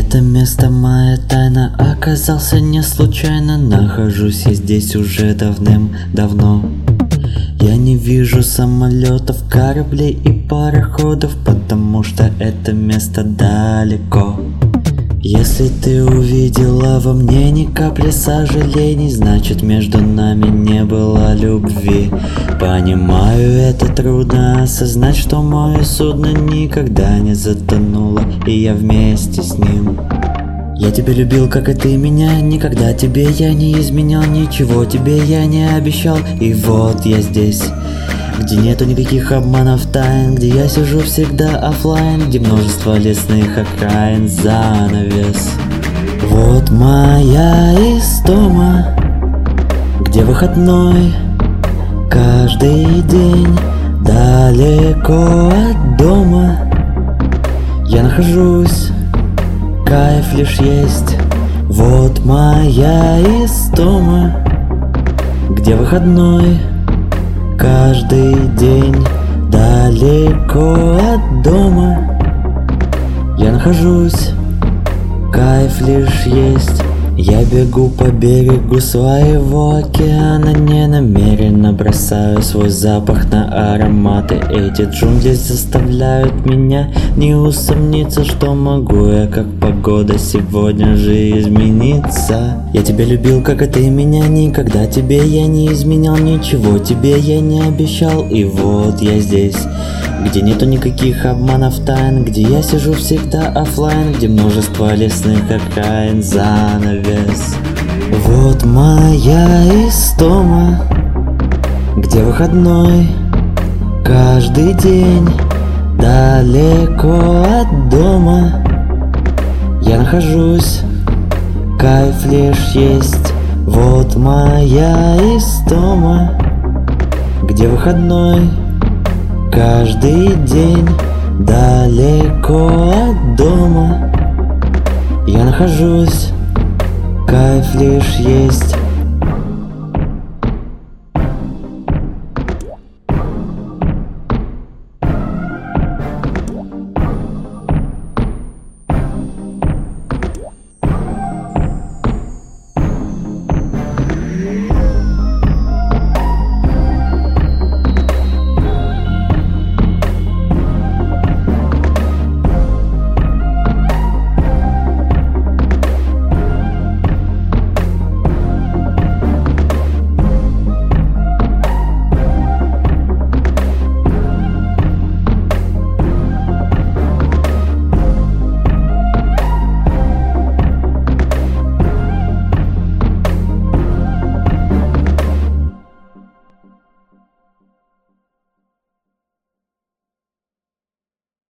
Это место моя тайна, оказался не случайно. Нахожусь я здесь уже давным-давно. Я не вижу самолетов, кораблей и пароходов, потому что это место далеко. Если ты увидела во мне ни капли сожалений, значит между нами не было любви. Понимаю, это трудно осознать, что мое судно никогда не затонуло, и я вместе с ним. Я тебя любил, как и ты меня, никогда тебе я не изменял, ничего тебе я не обещал. И вот я здесь, где нету никаких обманов, тайн, где я сижу всегда оффлайн, где множество лесных окраин, занавес. Вот моя истома, где выходной каждый день, далеко от дома я нахожусь, кайф лишь есть. Вот моя истома, где выходной каждый день, далеко от дома я нахожусь, кайф лишь есть. Я бегу по берегу своего океана, не намеренно бросаю свой запах на ароматы. Эти джунгли заставляют меня не усомниться, что могу я, как погода, сегодня же измениться. Я тебя любил, как и ты меня, никогда тебе я не изменял, ничего тебе я не обещал. И вот я здесь, где нету никаких обманов, тайн, где я сижу всегда оффлайн, где множество лесных окраин, занавес. Вот моя истома, где выходной каждый день, далеко от дома я нахожусь, кайф лишь есть. Вот моя истома, где выходной каждый день, далеко от дома я нахожусь, кайф лишь есть.